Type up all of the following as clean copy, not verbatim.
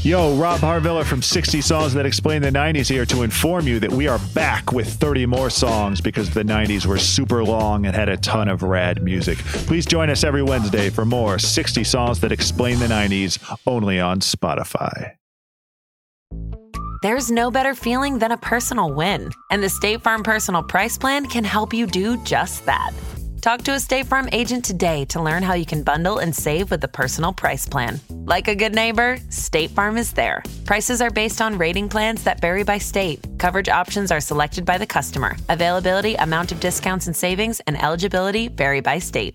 Yo, Rob Harviller from 60 Songs That Explain the 90s here to inform you that we are back with 30 more songs because the 90s were super long and had a ton of rad music. Please join us every Wednesday for more 60 Songs That Explain the 90s only on Spotify. There's no better feeling than a personal win, and the State Farm Personal Price Plan can help you do just that. Talk to a State Farm agent today to learn how you can bundle and save with the Personal Price Plan. Like a good neighbor, State Farm is there. Prices are based on rating plans that vary by state. Coverage options are selected by the customer. Availability, amount of discounts and savings, and eligibility vary by state.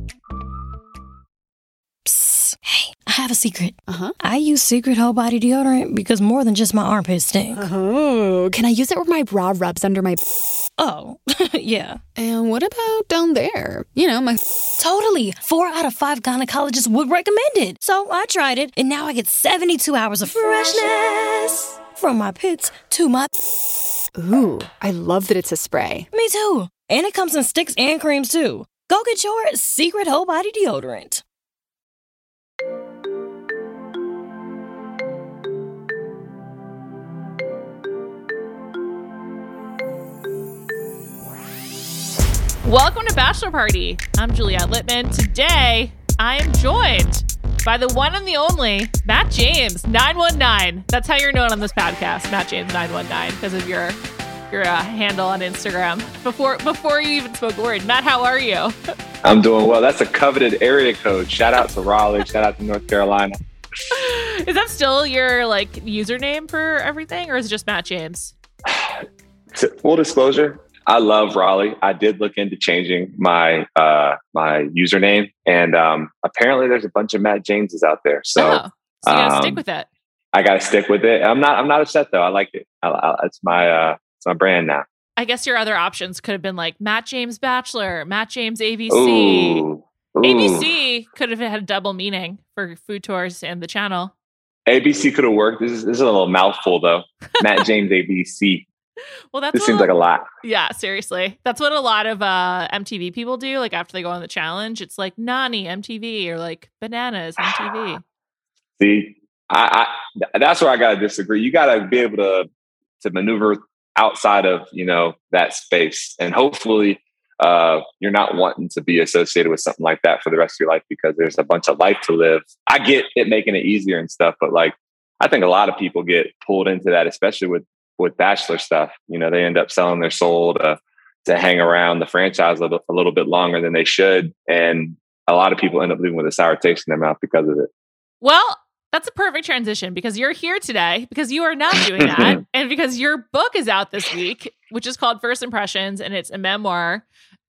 Psst. Hey, I have a secret. I use Secret Whole Body Deodorant because more than just my armpits stink. Oh, can I use it where my bra rubs under my... Oh, yeah. And what about down there? You know, my... Totally. 4 out of 5 gynecologists would recommend it. So I tried it, and now I get 72 hours of freshness from my pits to my... Ooh, I love that it's a spray. Me too. And it comes in sticks and creams too. Go get your Secret Whole Body Deodorant. Welcome to Bachelor Party. I'm Juliette Littman. Today, I am joined by the one and the only Matt James 919. That's how you're known on this podcast, Matt James 919, because of your handle on Instagram. Before you even spoke a word, Matt, how are you? I'm doing well. That's a coveted area code. Shout out to Raleigh. Shout out to North Carolina. Is that still your username for everything, or is it just Matt James? Full disclosure, I love Raleigh. I did look into changing my my username, and apparently there's a bunch of Matt Jameses out there. So you gotta stick with it. I gotta stick with it. I'm not upset though. I like it. It's my brand now. I guess your other options could have been like Matt James Bachelor, Matt James ABC. Ooh. ABC could have had a double meaning for Food Tours and the channel. ABC could have worked. This is a little mouthful though. Matt James ABC. Well, this seems like a lot. Yeah, seriously. That's what a lot of MTV people do. Like after they go on the challenge, it's like Nani MTV or like Bananas MTV. See, I that's where I gotta disagree. You gotta be able to maneuver outside of that space, and hopefully you're not wanting to be associated with something like that for the rest of your life because there's a bunch of life to live. I get it making it easier and stuff, but I think a lot of people get pulled into that, especially with Bachelor stuff. They end up selling their soul to hang around the franchise a little bit longer than they should. And a lot of people end up leaving with a sour taste in their mouth because of it. Well, that's a perfect transition because you're here today because you are not doing that. And because your book is out this week, which is called First Impressions, and it's a memoir.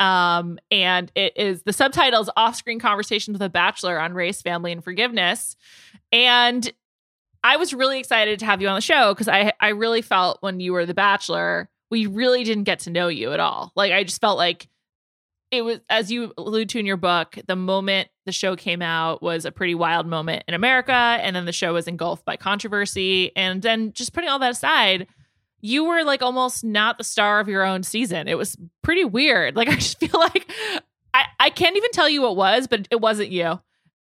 And it is, the subtitle is Off-Screen Conversations with a Bachelor on Race, Family, and Forgiveness. And I was really excited to have you on the show because I really felt when you were the Bachelor, we really didn't get to know you at all. I just felt like it was, as you allude to in your book, the moment the show came out was a pretty wild moment in America. And then the show was engulfed by controversy. And then just putting all that aside, you were almost not the star of your own season. It was pretty weird. I just feel like I can't even tell you what was, but it wasn't you.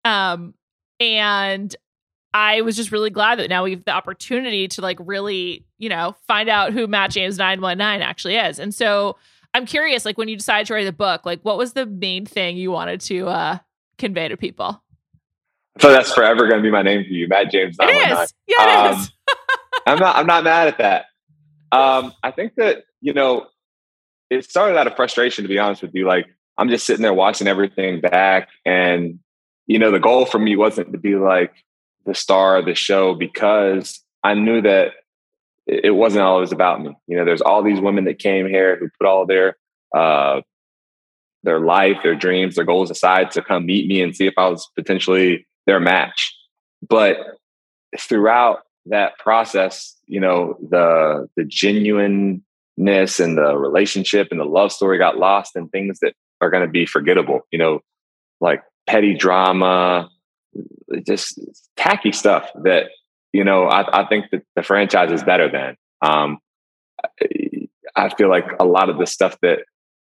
And I was just really glad that now we have the opportunity to really, find out who Matt James 919 actually is. And so I'm curious, when you decided to write the book, what was the main thing you wanted to convey to people? So that's forever going to be my name for you, Matt James 919. It is. Yeah, it is. I'm not mad at that. I think that, it started out of frustration, to be honest with you. I'm just sitting there watching everything back. And, the goal for me wasn't to be the star of the show because I knew that it wasn't always about me. There's all these women that came here who put all their life, their dreams, their goals aside to come meet me and see if I was potentially their match. But throughout that process, the genuineness and the relationship and the love story got lost in things that are going to be forgettable, like petty drama, just tacky stuff that, I think that the franchise is better than. I feel like a lot of the stuff that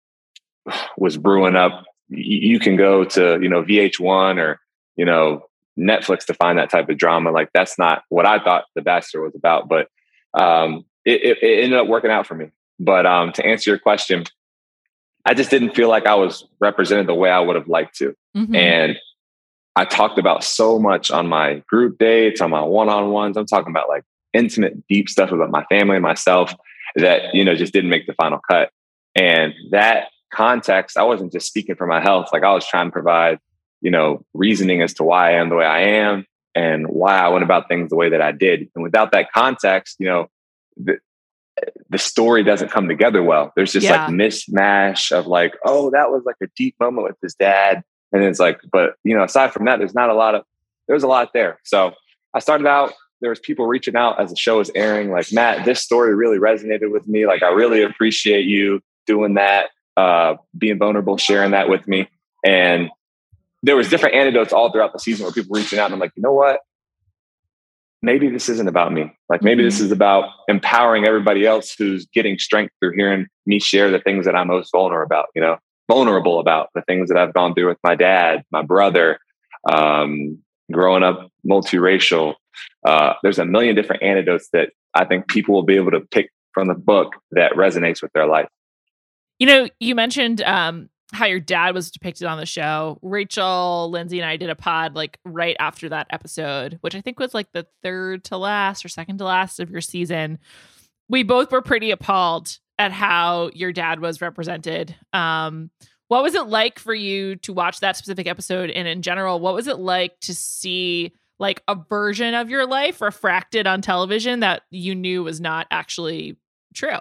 was brewing up, you can go to, VH1 or, Netflix to find that type of drama. Like that's not what I thought The Bachelor was about, but it ended up working out for me. But to answer your question, I just didn't feel like I was represented the way I would have liked to. Mm-hmm. And I talked about so much on my group dates, on my one-on-ones. I'm talking about like intimate, deep stuff about my family and myself that, just didn't make the final cut. And that context, I wasn't just speaking for my health. Like I was trying to provide, reasoning as to why I am the way I am and why I went about things the way that I did. And without that context, the story doesn't come together well. There's just like mismatch of like, oh, that was like a deep moment with his dad. And it's like, but aside from that, there's a lot there. So I started out, there was people reaching out as the show was airing, like, Matt, this story really resonated with me. Like, I really appreciate you doing that, being vulnerable, sharing that with me. And there was different anecdotes all throughout the season where people reaching out and I'm like, you know what? Maybe this isn't about me. Like maybe this is about empowering everybody else who's getting strength through hearing me share the things that I'm most vulnerable about, the things that I've gone through with my dad, my brother, growing up multiracial. There's a million different anecdotes that I think people will be able to pick from the book that resonates with their life. You mentioned how your dad was depicted on the show. Rachel, Lindsay, and I did a pod like right after that episode, which I think was like the third to last or second to last of your season. We both were pretty appalled at how your dad was represented. What was it like for you to watch that specific episode? And in general, what was it like to see like a version of your life refracted on television that you knew was not actually true?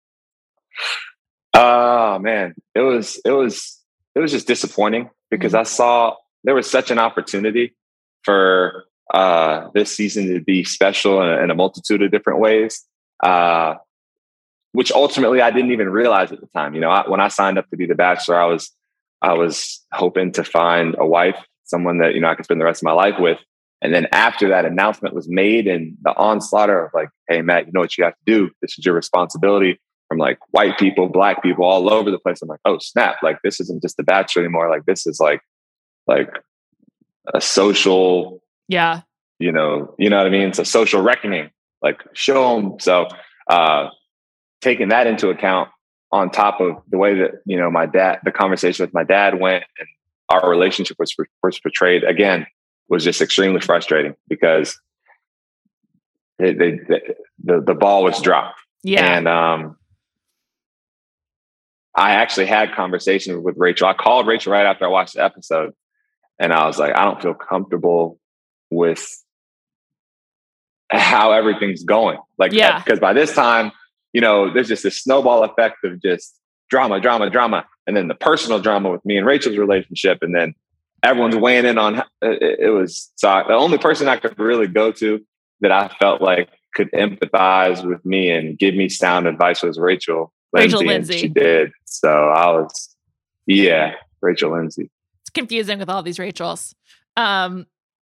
Oh man, it was just disappointing because I saw there was such an opportunity for this season to be special in a multitude of different ways, which ultimately I didn't even realize at the time. When I signed up to be The Bachelor, I was hoping to find a wife, someone that I could spend the rest of my life with. And then after that announcement was made and the onslaught of like, hey Matt, you know what you have to do? This is your responsibility. From like white people, black people all over the place. I'm like, oh snap. Like this isn't just The Bachelor anymore. Like this is like a social, you know what I mean? It's a social reckoning, like show them. So, taking that into account on top of the way that, the conversation with my dad went and our relationship was portrayed again, was just extremely frustrating because the ball was dropped. Yeah. And, I actually had conversations with Rachel. I called Rachel right after I watched the episode and I was like, I don't feel comfortable with how everything's going. Like, because by this time, there's just this snowball effect of just drama. And then the personal drama with me and Rachel's relationship. And then everyone's weighing in on it was so the only person I could really go to that I felt like could empathize with me and give me sound advice was Rachel Lindsay. She did. So I was, Rachel Lindsay. It's confusing with all these Rachels. Yeah.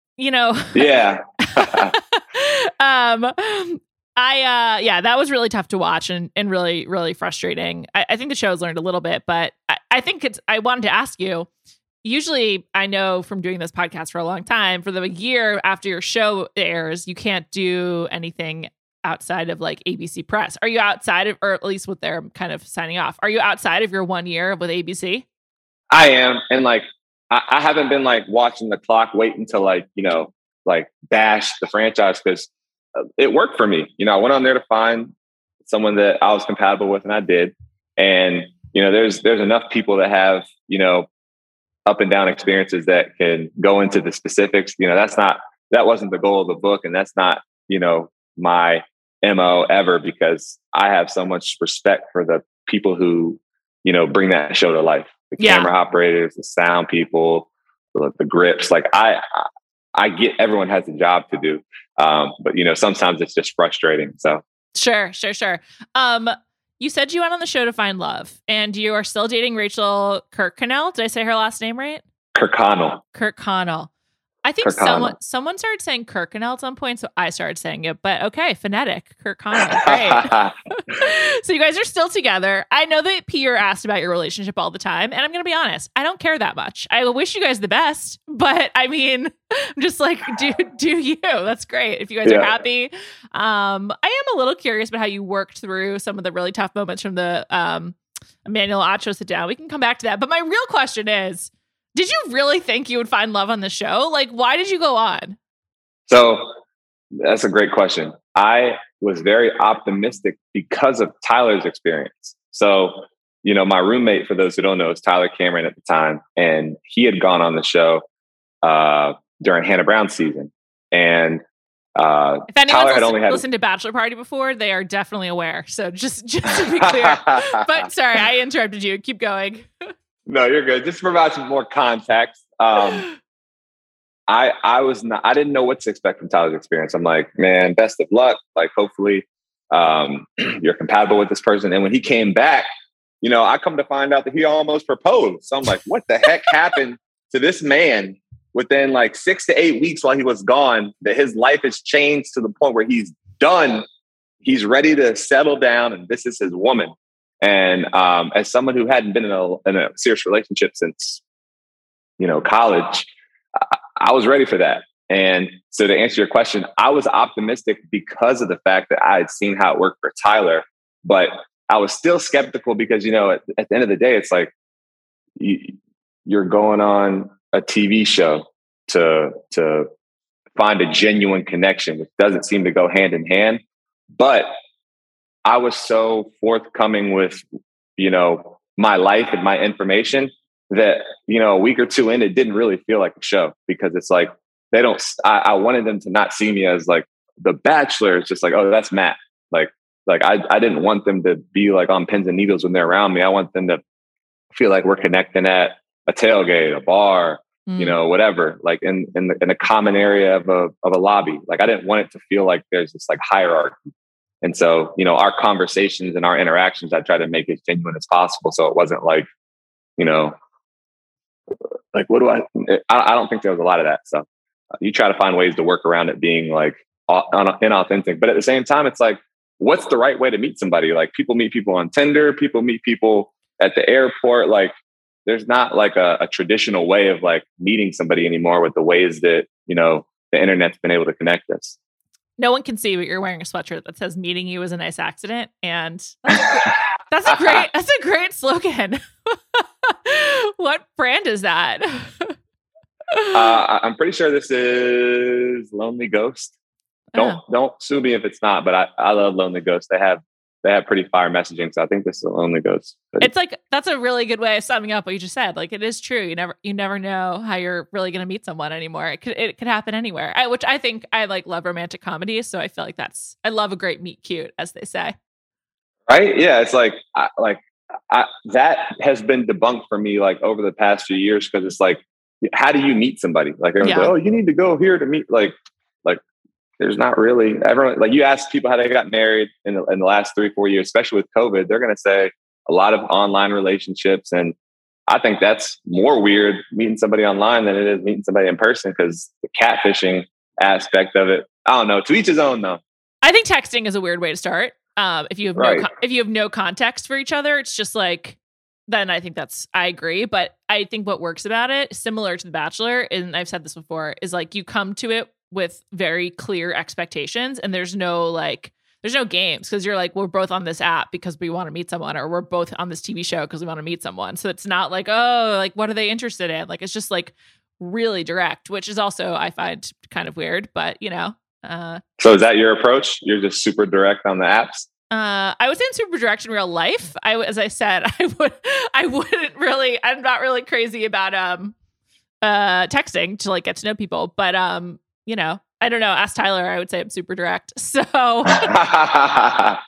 That was really tough to watch and really, really frustrating. I think the show's learned a little bit, but I think I wanted to ask you, usually I know from doing this podcast for a long time, for the year after your show airs, you can't do anything outside of like ABC Press. Are you outside of, or at least what they're kind of signing off, are you outside of your 1 year with ABC? I am. And like, I haven't been like watching the clock, waiting to like, bash the franchise because it worked for me. I went on there to find someone that I was compatible with and I did. And, there's enough people that have, up and down experiences that can go into the specifics. That wasn't the goal of the book. And that's not, my MO ever, because I have so much respect for the people who, bring that show to life. The camera operators, the sound people, the grips. Like I get everyone has a job to do. But sometimes it's just frustrating. So Sure. You said you went on the show to find love and you are still dating Rachel Kirkconnell. Did I say her last name right? Kirkconnell. Kirkconnell. I think Kirkconnell. someone started saying Kirkconnell at some point, so I started saying it. But okay, phonetic, Kirkconnell, great. So you guys are still together. I know that Peter asked about your relationship all the time, and I'm going to be honest, I don't care that much. I wish you guys the best, but I mean, I'm just like, do you? That's great if you guys are happy. I am a little curious about how you worked through some of the really tough moments from the Emmanuel Acho sit down. We can come back to that, but my real question is, did you really think you would find love on the show? Like, why did you go on? So that's a great question. I was very optimistic because of Tyler's experience. So, my roommate, for those who don't know, is Tyler Cameron at the time. And he had gone on the show during Hannah Brown's season. And if anyone's listened to Bachelor Party before, they are definitely aware. So just to be clear. But sorry, I interrupted you. Keep going. No, you're good. Just to provide some more context. I didn't know what to expect from Tyler's experience. I'm like, man, best of luck. Like, hopefully you're compatible with this person. And when he came back, I come to find out that he almost proposed. So I'm like, what the heck happened to this man within like 6 to 8 weeks while he was gone, that his life has changed to the point where he's done. He's ready to settle down, and this is his woman. And as someone who hadn't been in a serious relationship since, college, I was ready for that. And so to answer your question, I was optimistic because of the fact that I had seen how it worked for Tyler, but I was still skeptical because, at the end of the day, it's like you're going on a TV show to find a genuine connection, which doesn't seem to go hand in hand. But I was so forthcoming with, my life and my information that, a week or two in, it didn't really feel like a show, because it's like, I wanted them to not see me as like the Bachelor. It's just like, oh, that's Matt. Like I didn't want them to be like on pins and needles when they're around me. I want them to feel like we're connecting at a tailgate, a bar, whatever, like in a common area of a lobby. Like, I didn't want it to feel like there's this like hierarchy. And so, our conversations and our interactions, I try to make as genuine as possible. So it wasn't like, like, what do I don't think there was a lot of that. So you try to find ways to work around it being like inauthentic. But at the same time, it's like, what's the right way to meet somebody? Like, people meet people on Tinder, people meet people at the airport. Like, there's not like a traditional way of like meeting somebody anymore with the ways that, the internet's been able to connect us. No one can see, but you're wearing a sweatshirt that says "Meeting you was a nice accident," and that's a great slogan. What brand is that? I'm pretty sure this is Lonely Ghost. Don't sue me if it's not, but I love Lonely Ghost. They have pretty fire messaging, so I think this is Lonely Ghost. It's like, that's a really good way of summing up what you just said. Like, it is true. You never know how you're really going to meet someone anymore. It could happen anywhere. Which I think I love romantic comedies, so I feel like I love a great meet cute, as they say. Right? Yeah, it's like that has been debunked for me like over the past few years, because it's like, how do you meet somebody? Like, everyone's like, oh, you need to go here to meet like. There's not really everyone. Like, you ask people how they got married in the last 3-4 years, especially with COVID, they're going to say a lot of online relationships. And I think that's more weird meeting somebody online than it is meeting somebody in person, because the catfishing aspect of it, I don't know, to each his own though. I think texting is a weird way to start. If you have if you have no context for each other, it's just like, then I think I agree. But I think what works about it, similar to The Bachelor, and I've said this before, is like, you come to it with very clear expectations, and there's no games, because you're like, we're both on this app because we want to meet someone, or we're both on this TV show because we want to meet someone. So it's not like, oh, like, what are they interested in? Like, it's just like really direct, which is also, I find, kind of weird, but so is that your approach? You're just super direct on the apps? I would say in super direct in real life. As I said, wouldn't really, I'm not really crazy about texting to like get to know people, but I don't know. Ask Tyler. I would say I'm super direct. So, I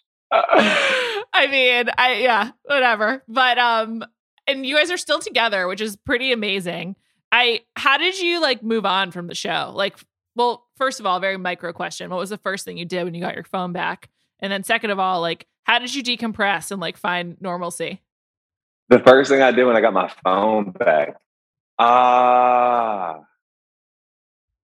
mean, whatever. But, and you guys are still together, which is pretty amazing. How did you like move on from the show? Like, well, first of all, very micro question. What was the first thing you did when you got your phone back? And then second of all, like, how did you decompress and like find normalcy? The first thing I did when I got my phone back,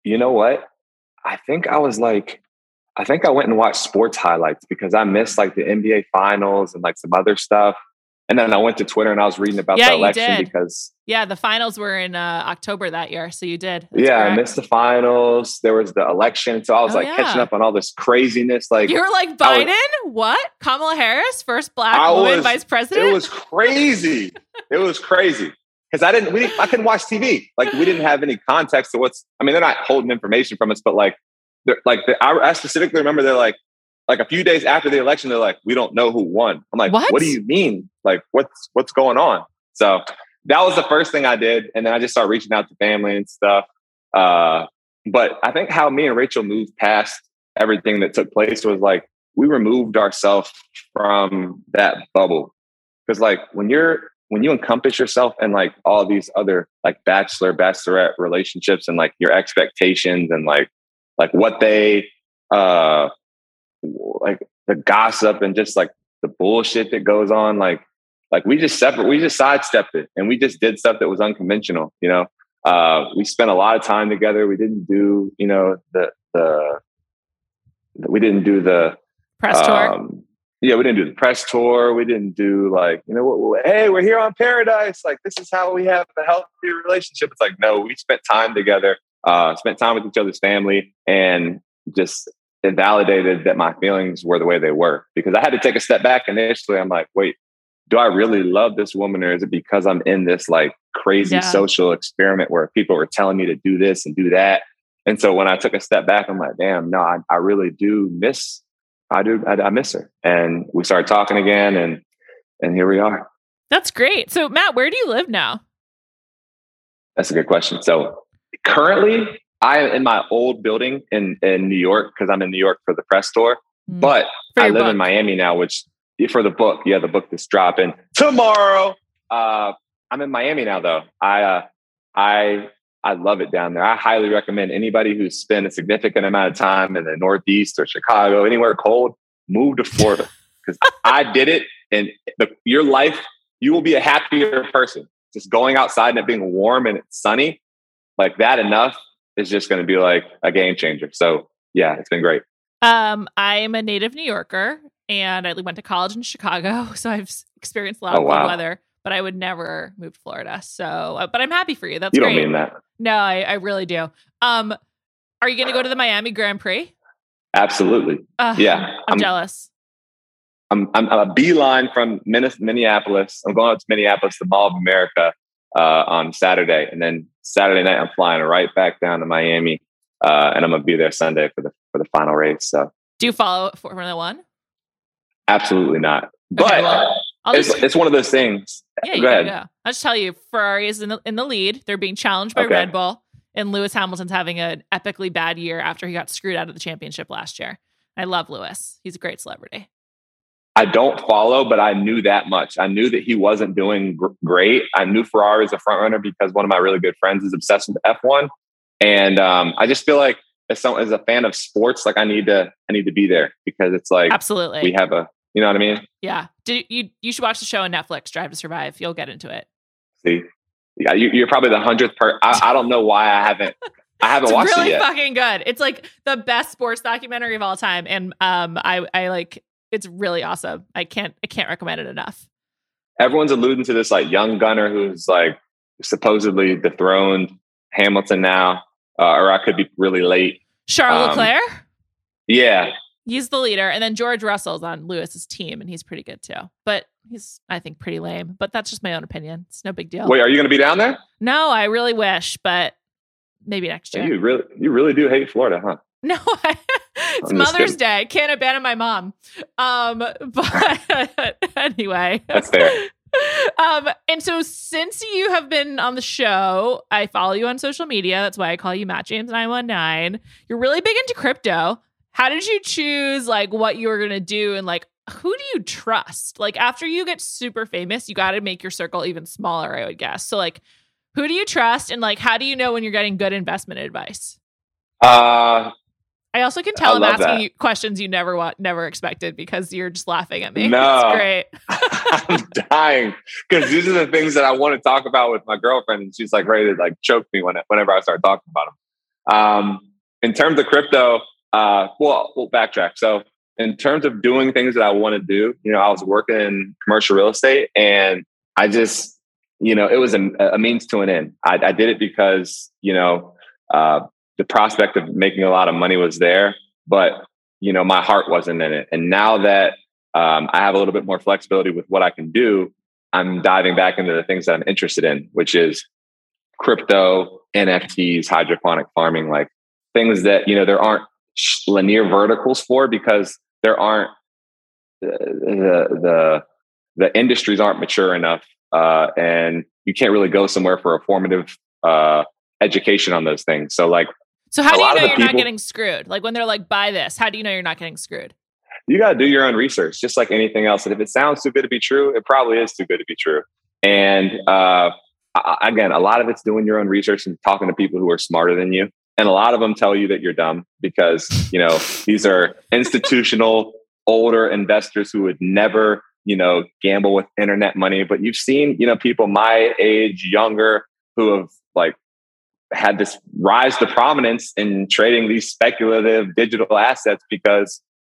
You know what? I think I went and watched sports highlights because I missed like the NBA finals and like some other stuff. And then I went to Twitter and I was reading about the election because the finals were in October that year. So you did. That's correct. I missed the finals. There was the election. So I was catching up on all this craziness. Like you were like, Biden? What? Kamala Harris, first Black woman vice president? It was crazy. It was crazy. Because I couldn't watch TV. Like we didn't have any context to they're not holding information from us, but I specifically remember they're like a few days after the election, they're like, we don't know who won. I'm like, what do you mean? Like, what's going on? So that was the first thing I did. And then I just started reaching out to family and stuff. But I think how me and Rachel moved past everything that took place was like, we removed ourselves from that bubble. Because like when you encompass yourself in like all these other like bachelorette relationships and like your expectations and like what they, like the gossip and just like the bullshit that goes on, like we just sidestepped it and we just did stuff that was unconventional. We spent a lot of time together. We didn't do, we didn't do the press tour. We didn't do the press tour. We didn't do like, hey, we're here on Paradise. Like, this is how we have a healthy relationship. It's like, no, we spent time together, spent time with each other's family, and just it validated that my feelings were the way they were. Because I had to take a step back initially. I'm like, wait, do I really love this woman, or is it because I'm in this like crazy social experiment where people were telling me to do this and do that? And so when I took a step back, I'm like, damn, no, I really do miss. I miss her. And we started talking again, and here we are. That's great. So Matt, where do you live now? That's a good question. So currently I am in my old building in New York because I'm in New York for the press tour, but I live in Miami now, which for the book, the book that's dropping tomorrow. I'm in Miami now though. I love it down there. I highly recommend anybody who's spent a significant amount of time in the Northeast or Chicago, anywhere cold, move to Florida. Because I did it, and your life, you will be a happier person. Just going outside and it being warm and it's sunny, like that enough is just going to be like a game changer. So yeah, it's been great. I'm a native New Yorker, and I went to college in Chicago, so I've experienced a lot of cold weather. But I would never move to Florida. So, but I'm happy for you. That's great. You don't mean that. No, I really do. Are you going to go to the Miami Grand Prix? Absolutely. Yeah. I'm jealous. I'm a beeline from Minneapolis. I'm going out to Minneapolis, the Mall of America, on Saturday. And then Saturday night, I'm flying right back down to Miami. And I'm going to be there Sunday for the final race. So, do you follow Formula One? Absolutely not. But it's one of those things. Yeah, go ahead. I'll just tell you, Ferrari is in the lead. They're being challenged by Red Bull, and Lewis Hamilton's having an epically bad year after he got screwed out of the championship last year. I love Lewis. He's a great celebrity. I don't follow, but I knew that much. I knew that he wasn't doing great. I knew Ferrari is a front runner because one of my really good friends is obsessed with F1. And I just feel like as a fan of sports, like I need to be there because it's like, absolutely, we have you know what I mean? Yeah. You should watch the show on Netflix, Drive to Survive. You'll get into it. See? Yeah, you're probably the 100th person. I don't know why I haven't watched it yet. It's really fucking good. It's like the best sports documentary of all time. And I like, it's really awesome. I can't recommend it enough. Everyone's alluding to this like young gunner who's like supposedly dethroned Hamilton now, or I could be really late. Charles Leclerc? Yeah. He's the leader. And then George Russell's on Lewis's team, and he's pretty good too. But he's, I think, pretty lame. But that's just my own opinion. It's no big deal. Wait, are you going to be down there? No, I really wish, but maybe next year. You really do hate Florida, huh? No, it's Mother's Day. Can't abandon my mom. But anyway. That's fair. And so since you have been on the show, I follow you on social media. That's why I call you Matt James 919. You're really big into crypto. How did you choose like what you were going to do, and like who do you trust? Like after you get super famous, you got to make your circle even smaller, I would guess. So like who do you trust, and like how do you know when you're getting good investment advice? I also can tell I'm asking you questions you never expected because you're just laughing at me. No, it's great. I'm dying because these are the things that I want to talk about with my girlfriend, and she's like ready to like choke me whenever I start talking about them. In terms of crypto, we'll backtrack. So in terms of doing things that I want to do, I was working in commercial real estate, and I just, it was a means to an end. I did it because, the prospect of making a lot of money was there, but, my heart wasn't in it. And now that I have a little bit more flexibility with what I can do, I'm diving back into the things that I'm interested in, which is crypto, NFTs, hydroponic farming, like things that, there aren't linear verticals for, because there aren't the industries aren't mature enough, and you can't really go somewhere for a formative education on those things. So how do you know you're not getting screwed? Like when they're like, buy this, how do you know you're not getting screwed? You got to do your own research, just like anything else. And if it sounds too good to be true, it probably is too good to be true. And again, a lot of it's doing your own research and talking to people who are smarter than you. And a lot of them tell you that you're dumb because, these are institutional, older investors who would never, gamble with internet money. But you've seen, people my age, younger, who have had this rise to prominence in trading these speculative digital assets because,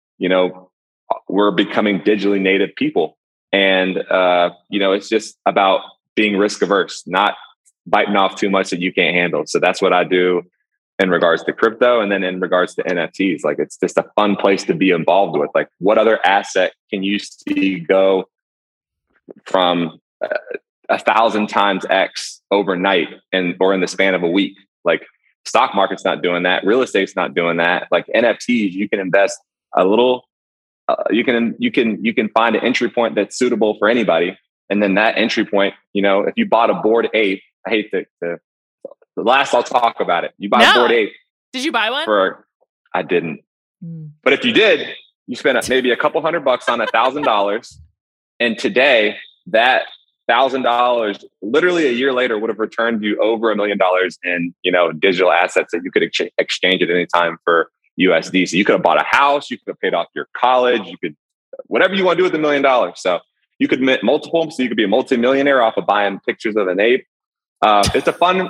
we're becoming digitally native people. And, it's just about being risk averse, not biting off too much that you can't handle. So that's what I do in regards to crypto. And then in regards to NFTs, it's just a fun place to be involved with. What other asset can you see go from 1,000 times X overnight or in the span of a week? Stock market's not doing that. Real estate's not doing that. NFTs, you can invest a little, you can find an entry point that's suitable for anybody. And then that entry point, if you bought a Bored Ape, I hate to the last I'll talk about it. You bought a Bored Ape. Did you buy one? I didn't. But if you did, you spent maybe a couple $100 on $1,000. And today that $1,000 literally a year later would have returned you over $1 million in, digital assets that you could exchange at any time for USD. So you could have bought a house, you could have paid off your college, you could, whatever you want to do with $1 million. So you could mint multiple, so you could be a multimillionaire off of buying pictures of an ape. It's a fun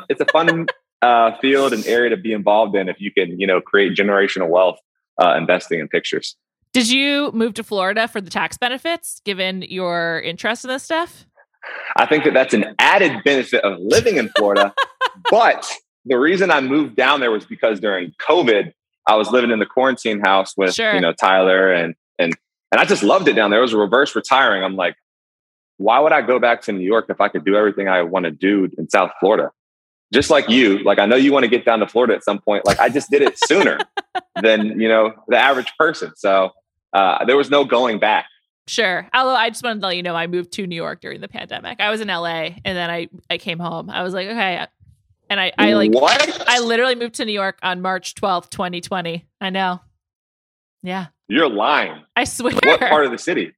field and area to be involved in if you can, create generational wealth investing in pictures. Did you move to Florida for the tax benefits, given your interest in this stuff? I think that's an added benefit of living in Florida. But the reason I moved down there was because during COVID, I was living in the quarantine house with, Tyler and I just loved it down there. It was reverse retiring. I'm like, why would I go back to New York if I could do everything I want to do in South Florida? Just like you, I know you want to get down to Florida at some point. I just did it sooner than, the average person. So there was no going back. Sure. Although I just wanted to let you know, I moved to New York during the pandemic. I was in LA and then I came home. I was like, okay. And I what? I literally moved to New York on March 12th, 2020. I know. Yeah. You're lying. I swear. What part of the city?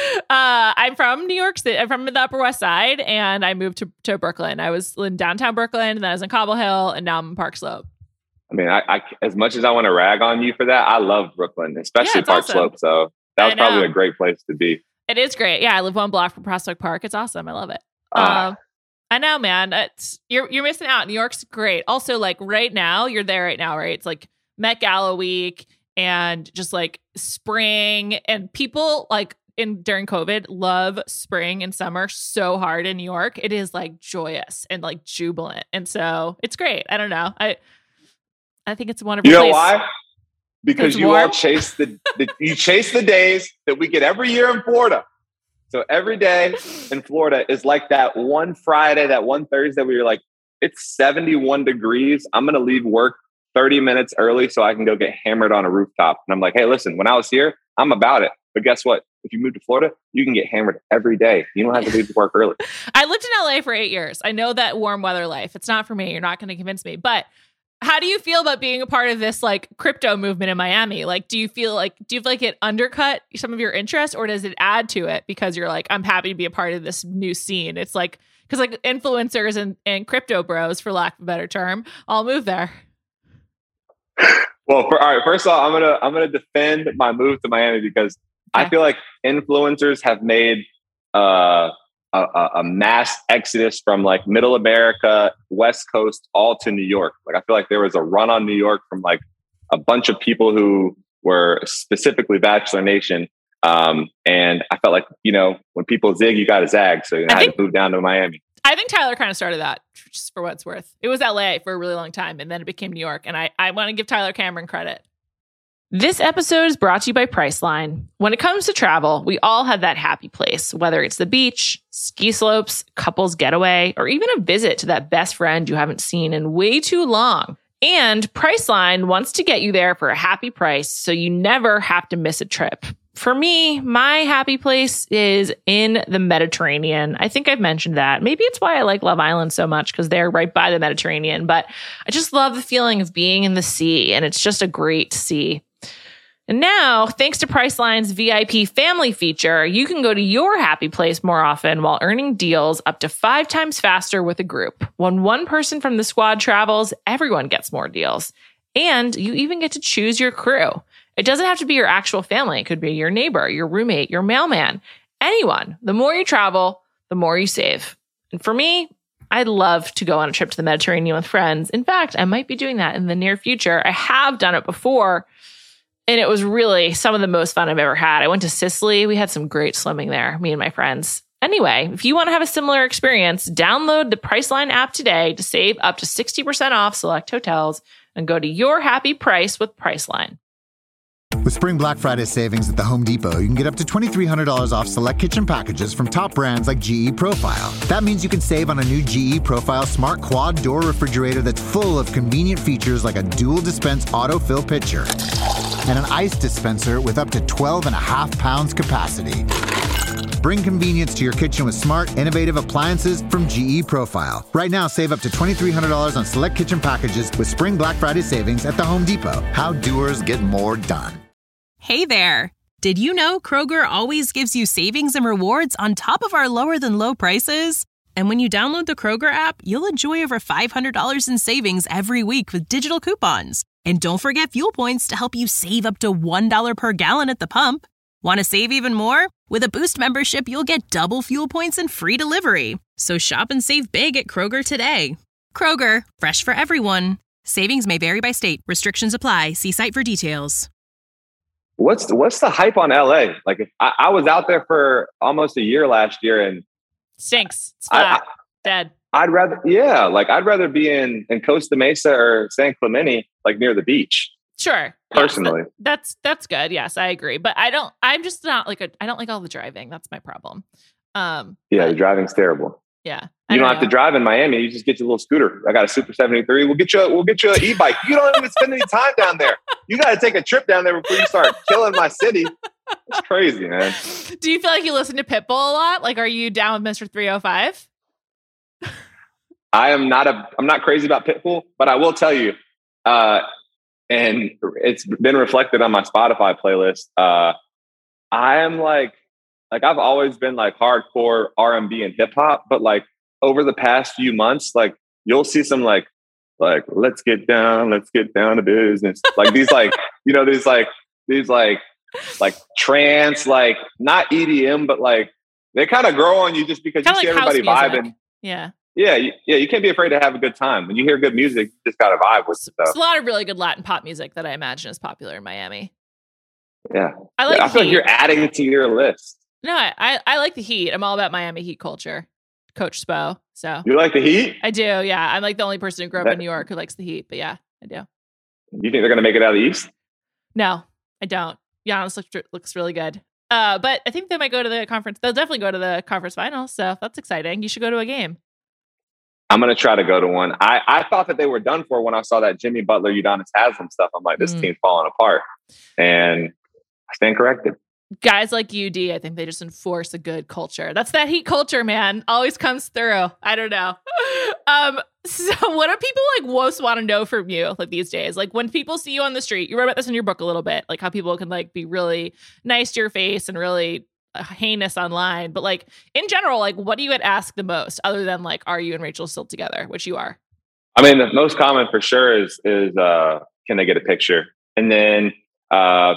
I'm from New York City. I'm from the Upper West Side, and I moved to Brooklyn. I was in downtown Brooklyn, and then I was in Cobble Hill, and now I'm in Park Slope. I mean, I as much as I want to rag on you for that, I love Brooklyn, especially Park Slope. So that was probably a great place to be. It is great. Yeah, I live 1 block from Prospect Park. It's awesome. I love it. I know, man. You're missing out. New York's great. Also, right now, you're there right now, right? It's Met Gala week and just spring, and people during COVID love spring and summer so hard in New York. It is joyous and jubilant, and so it's great. I don't know. I think it's a wonderful. You know place. Why? Because you all chase you chase the days that we get every year in Florida. So every day in Florida is that one Friday, that one Thursday where you're it's 71 degrees. I'm going to leave work 30 minutes early so I can go get hammered on a rooftop. And I'm like, hey, listen, when I was here, I'm about it. But guess what? If you move to Florida, you can get hammered every day. You don't have to leave work early. I lived in LA for 8 years. I know that warm weather life. It's not for me. You're not going to convince me. But how do you feel about being a part of this crypto movement in Miami? Do you feel it undercut some of your interest, or does it add to it because you're I'm happy to be a part of this new scene? It's because influencers and crypto bros, for lack of a better term, all move there. Well, all right. First of all, I'm gonna defend my move to Miami because I feel like influencers have made a mass exodus from like middle America, West Coast, all to New York. Like I feel like there was a run on New York from like a bunch of people who were specifically Bachelor Nation. And I felt like, you know, when people zig, you got to zag. So I had to move down to Miami. I think Tyler kind of started that, just for what it's worth. It was LA for a really long time, and then it became New York. And I want to give Tyler Cameron credit. This episode is brought to you by Priceline. When it comes to travel, we all have that happy place, whether it's the beach, ski slopes, couples getaway, or even a visit to that best friend you haven't seen in way too long. And Priceline wants to get you there for a happy price, so you never have to miss a trip. For me, my happy place is in the Mediterranean. I think I've mentioned that. Maybe it's why I like Love Island so much, because they're right by the Mediterranean. But I just love the feeling of being in the sea, and it's just a great sea. And now, thanks to Priceline's VIP family feature, you can go to your happy place more often while earning deals up to 5 times faster with a group. When one person from the squad travels, everyone gets more deals. And you even get to choose your crew. It doesn't have to be your actual family. It could be your neighbor, your roommate, your mailman, anyone. The more you travel, the more you save. And for me, I'd love to go on a trip to the Mediterranean with friends. In fact, I might be doing that in the near future. I have done it before, and it was really some of the most fun I've ever had. I went to Sicily. We had some great swimming there, me and my friends. Anyway, if you want to have a similar experience, download the Priceline app today to save up to 60% off select hotels and go to your happy price with Priceline. With Spring Black Friday savings at the Home Depot, you can get up to $2,300 off select kitchen packages from top brands like GE Profile. That means you can save on a new GE Profile Smart Quad Door Refrigerator that's full of convenient features like a dual dispense autofill pitcher and an ice dispenser with up to 12.5 pounds capacity. Bring convenience to your kitchen with smart, innovative appliances from GE Profile. Right now, save up to $2,300 on select kitchen packages with Spring Black Friday savings at the Home Depot. How doers get more done. Hey there. Did you know Kroger always gives you savings and rewards on top of our lower than low prices? And when you download the Kroger app, you'll enjoy over $500 in savings every week with digital coupons. And don't forget fuel points to help you save up to $1 per gallon at the pump. Want to save even more? With a Boost membership, you'll get double fuel points and free delivery. So shop and save big at Kroger today. Kroger, fresh for everyone. Savings may vary by state. Restrictions apply. See site for details. What's the hype on LA? Like, if I was out there for almost a year last year, and stinks. It's flat. Dead. I'd rather be in Costa Mesa or San Clemente, like near the beach. Sure. Personally, yes, that's good. Yes, I agree. But I'm just not I don't like all the driving. That's my problem. The driving's terrible. Yeah. You don't have to drive in Miami. You just get your little scooter. I got a Super 73. We'll get you an e-bike. You don't even spend any time down there. You got to take a trip down there before you start killing my city. It's crazy, man. Do you feel like you listen to Pitbull a lot? Like, are you down with Mr. 305? I'm not crazy about Pitbull, but I will tell you, and it's been reflected on my Spotify playlist. I am like I've always been like hardcore R&B and hip hop, but like over the past few months, like you'll see some like let's get down to business. Like these like, you know, these trance, like not EDM, but like they kind of grow on you just because you see everybody vibing. Yeah. Yeah. You can't be afraid to have a good time. When you hear good music, you just got to vibe with it. There's a lot of really good Latin pop music that I imagine is popular in Miami. Yeah. I feel like you're adding to your list. No, I like the Heat. I'm all about Miami Heat culture. Coach Spo. So you like the Heat? I do. Yeah. I'm like the only person who grew up in New York who likes the Heat, but yeah, I do. You think they're going to make it out of the East? No, I don't. Giannis looks really good. But I think they might go to the conference. They'll definitely go to the conference finals. So that's exciting. You should go to a game. I'm going to try to go to one. I thought that they were done for when I saw that Jimmy Butler, Udonis Haslem stuff. I'm like, this team's falling apart. And I stand corrected. Guys like UD, I think they just enforce a good culture. That's that Heat culture, man. Always comes through. I don't know. So what do people like most want to know from you like these days? Like when people see you on the street, you wrote about this in your book a little bit, like how people can like be really nice to your face and really heinous online. But like in general, like what do you get asked the most other than like, are you and Rachel still together? Which you are. I mean, the most common for sure is can they get a picture? And then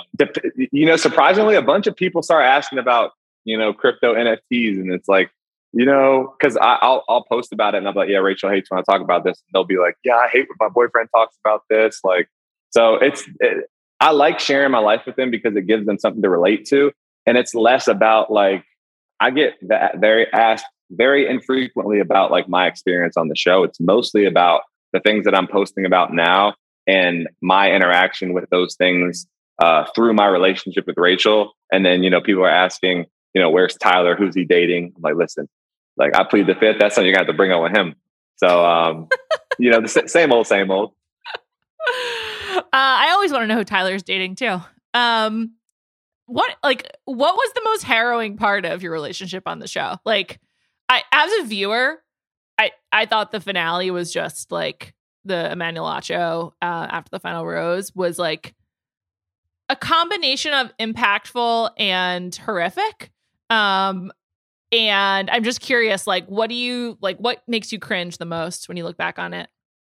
surprisingly, a bunch of people start asking about, crypto NFTs. And it's like, you know, because I'll post about it and I'm like, yeah, Rachel hates when I talk about this. And they'll be like, yeah, I hate when my boyfriend talks about this. Like, so I like sharing my life with them because it gives them something to relate to. And it's less about like, I get that asked very infrequently about like my experience on the show. It's mostly about the things that I'm posting about now and my interaction with those things through my relationship with Rachel. And then, you know, people are asking, you know, where's Tyler? Who's he dating? I'm like, listen, like I plead the fifth. That's something you're gonna have to bring up with him. So, you know, the same old, same old. I always want to know who Tyler's dating too. What was the most harrowing part of your relationship on the show? Like, as a viewer, I thought the finale was just like the Emmanuel Acho after the final rose was like a combination of impactful and horrific. And I'm just curious, like, what makes you cringe the most when you look back on it?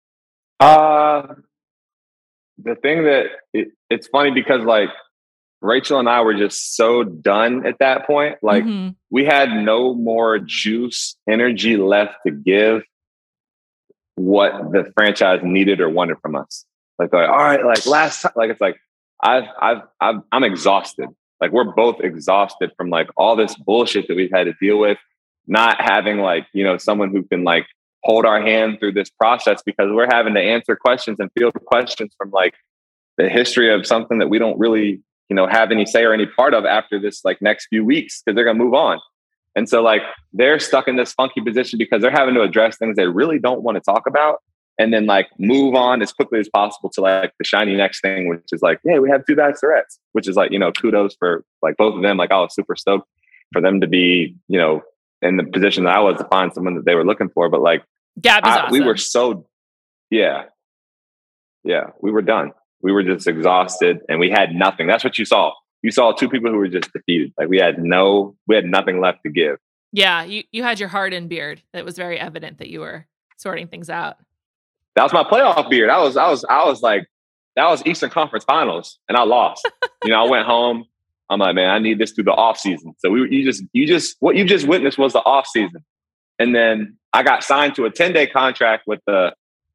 The thing that it's funny because like Rachel and I were just so done at that point. Like we had no more juice, energy left to give what the franchise needed or wanted from us. Like all right, like last time, like it's like I'm exhausted. Like we're both exhausted from like all this bullshit that we've had to deal with, not having like, you know, someone who can like hold our hand through this process because we're having to answer questions and field questions from like the history of something that we don't really, you know, have any say or any part of after this like next few weeks because they're going to move on. And so like they're stuck in this funky position because they're having to address things they really don't want to talk about and then like move on as quickly as possible to like the shiny next thing, which is like, hey, we have 2 bachelorettes, which is like, you know, kudos for like both of them. Like I was super stoked for them to be, you know, in the position that I was to find someone that they were looking for. But like, awesome. We were so, yeah, we were done. We were just exhausted and we had nothing. That's what you saw. You saw 2 people who were just defeated. Like we had nothing left to give. Yeah. You had your heart in beard. It was very evident that you were sorting things out. That was my playoff beard. I was like, that was Eastern Conference Finals and I lost. You know, I went home. I'm like, man, I need this through the off season. So what you just witnessed was the off season. And then I got signed to a 10-day contract with the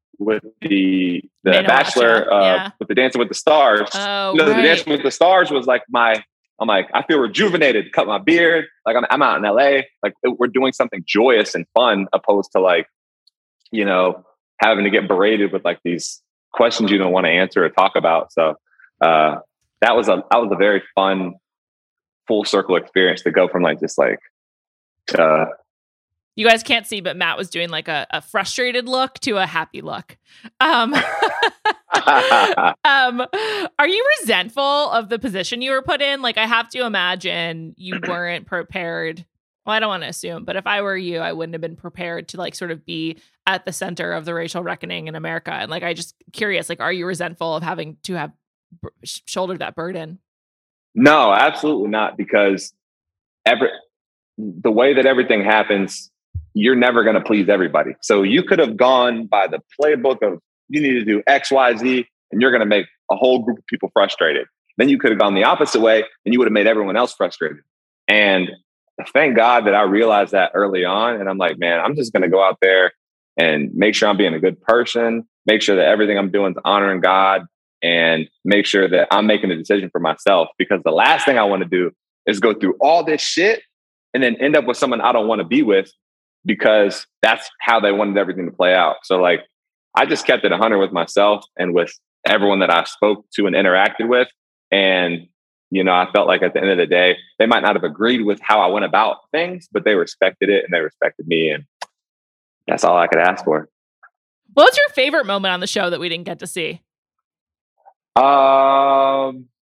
Bachelor, with the Dancing with the Stars. Oh, you know, right. The Dancing with the Stars was like I'm like, I feel rejuvenated, cut my beard. Like I'm out in LA. Like we're doing something joyous and fun opposed to like, you know, having to get berated with like these questions you don't want to answer or talk about. So that was a very fun full circle experience to go from like just like you guys can't see, but Matt was doing like a frustrated look to a happy look. Are you resentful of the position you were put in? Like, I have to imagine you weren't prepared. Well, I don't want to assume, but if I were you, I wouldn't have been prepared to like sort of be at the center of the racial reckoning in America. And like, I just curious, like, are you resentful of having to have shouldered that burden? No, absolutely not. Because the way that everything happens, you're never going to please everybody. So you could have gone by the playbook of you need to do X, Y, Z, and you're going to make a whole group of people frustrated. Then you could have gone the opposite way and you would have made everyone else frustrated. And thank God that I realized that early on. And I'm like, man, I'm just going to go out there and make sure I'm being a good person, make sure that everything I'm doing is honoring God, and make sure that I'm making a decision for myself. Because the last thing I want to do is go through all this shit and then end up with someone I don't want to be with, because that's how they wanted everything to play out. So like, I just kept it 100 with myself and with everyone that I spoke to and interacted with. And, you know, I felt like at the end of the day, they might not have agreed with how I went about things, but they respected it and they respected me. And that's all I could ask for. What was your favorite moment on the show that we didn't get to see? I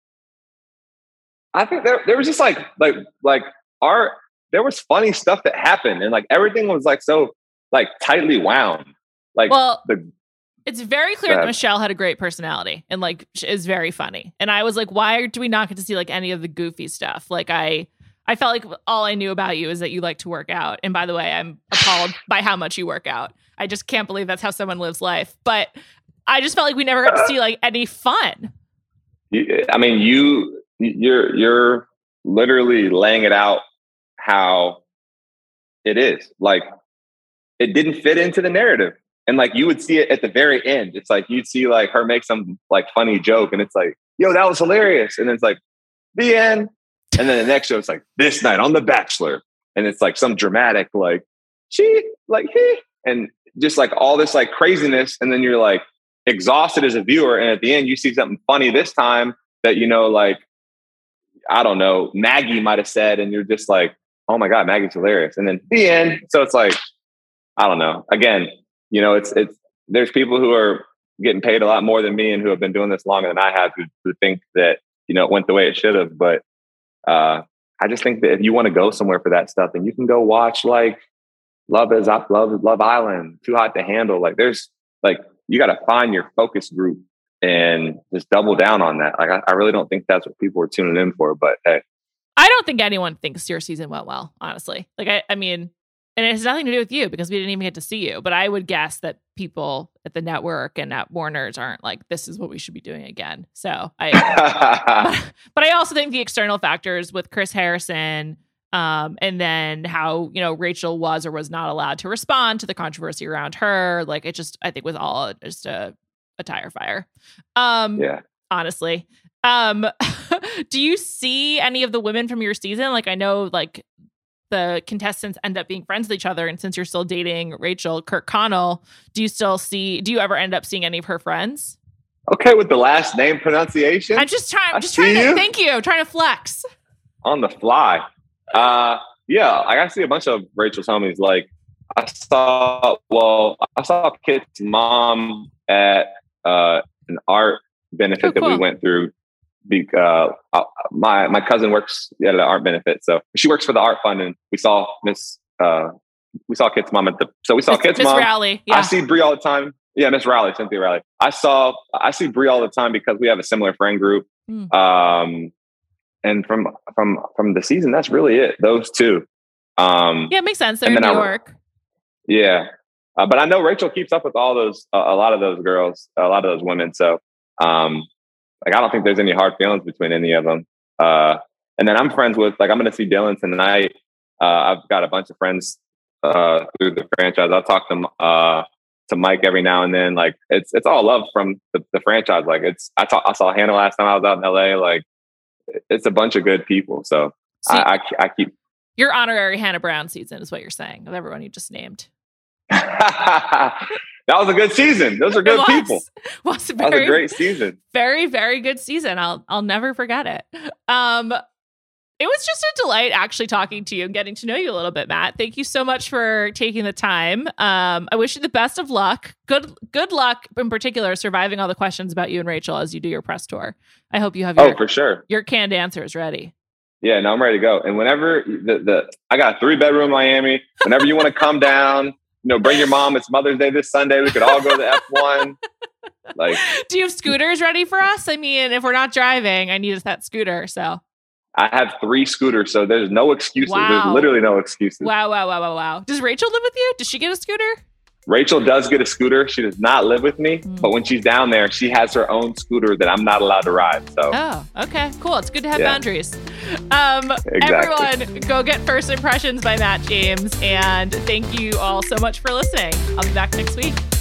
think there was just there was funny stuff that happened, and like everything was like so like tightly wound. Like, well, it's very clear that Michelle had a great personality and like is very funny. And I was like, why do we not get to see like any of the goofy stuff? Like I felt like all I knew about you is that you like to work out. And by the way, I'm appalled by how much you work out. I just can't believe that's how someone lives life. But I just felt like we never got to see like any fun. I mean, you're literally laying it out how It is. Like, it didn't fit into the narrative. And like, you would see it at the very end. It's like, you'd see like her make some like funny joke and it's like, yo, that was hilarious. And then it's like, the end. And then the next show, it's like, this night on The Bachelor. And it's like some dramatic, like, she, like, he, and just like all this like craziness. And then you're like exhausted as a viewer. And at the end, you see something funny this time that, you know, like, I don't know, Maggie might have said, and you're just like, oh my God, Maggie's hilarious. And then the end. So it's like, I don't know. Again, you know, it's there's people who are getting paid a lot more than me and who have been doing this longer than I have who think that, you know, it went the way it should have. But I just think that if you want to go somewhere for that stuff, then you can go watch like Love Island, Too Hot to Handle. Like there's like, you got to find your focus group and just double down on that. Like, I really don't think that's what people are tuning in for, but hey. I don't think anyone thinks your season went well, honestly. Like, I mean, and it has nothing to do with you because we didn't even get to see you. But I would guess that people at the network and at Warner's aren't like, this is what we should be doing again. So but I also think the external factors with Chris Harrison, and then how, you know, Rachel was or was not allowed to respond to the controversy around her. Like, it just, I think was all just a tire fire. Yeah. Honestly. Do you see any of the women from your season? Like, I know like the contestants end up being friends with each other. And since you're still dating Rachel Kirkconnell, do you ever end up seeing any of her friends? Okay. With the last name pronunciation. I'm just trying to, thank you. I'm trying to flex. On the fly. Yeah. I got to see a bunch of Rachel's homies. Like I saw Kit's mom at an art benefit that we went through. My cousin works at an art benefit, so she works for the art fund, and we saw Kit's mom Kit's mom. Rowley. Yeah. I see Bree all the time. Yeah, Miss Rowley, Cynthia Rowley. I see Bree all the time because we have a similar friend group. And from the season, that's really it. Those two. Yeah, it makes sense. They're in New York. Yeah, but I know Rachel keeps up with all those, a lot of those girls, a lot of those women. So, like, I don't think there's any hard feelings between any of them. And then I'm friends with, like, I'm going to see Dylan tonight. I've got a bunch of friends through the franchise. I'll talk to Mike every now and then. Like, it's all love from the franchise. Like, I saw Hannah last time I was out in LA. Like, it's a bunch of good people. So I keep. Your honorary Hannah Brown season is what you're saying of everyone you just named. That was a good season. Those are good people. That was a great season. Very, very good season. I'll never forget it. It was just a delight actually talking to you and getting to know you a little bit, Matt. Thank you so much for taking the time. I wish you the best of luck. Good luck in particular surviving all the questions about you and Rachel as you do your press tour. I hope you have for sure. Your canned answers ready. Yeah, no, I'm ready to go. And whenever I got a 3-bedroom Miami, whenever you want to come down, bring your mom. It's Mother's Day this Sunday. We could all go to the F1. Like, do you have scooters ready for us? I mean, if we're not driving, I need that scooter. So I have 3 scooters, so there's no excuses. Wow. There's literally no excuses. Wow. Does Rachel live with you? Does she get a scooter? Rachel does get a scooter. She does not live with me, but when she's down there, she has her own scooter that I'm not allowed to ride. So. Oh, okay, cool. It's good to have boundaries. Exactly. Everyone, go get First Impressions by Matt James, and thank you all so much for listening. I'll be back next week.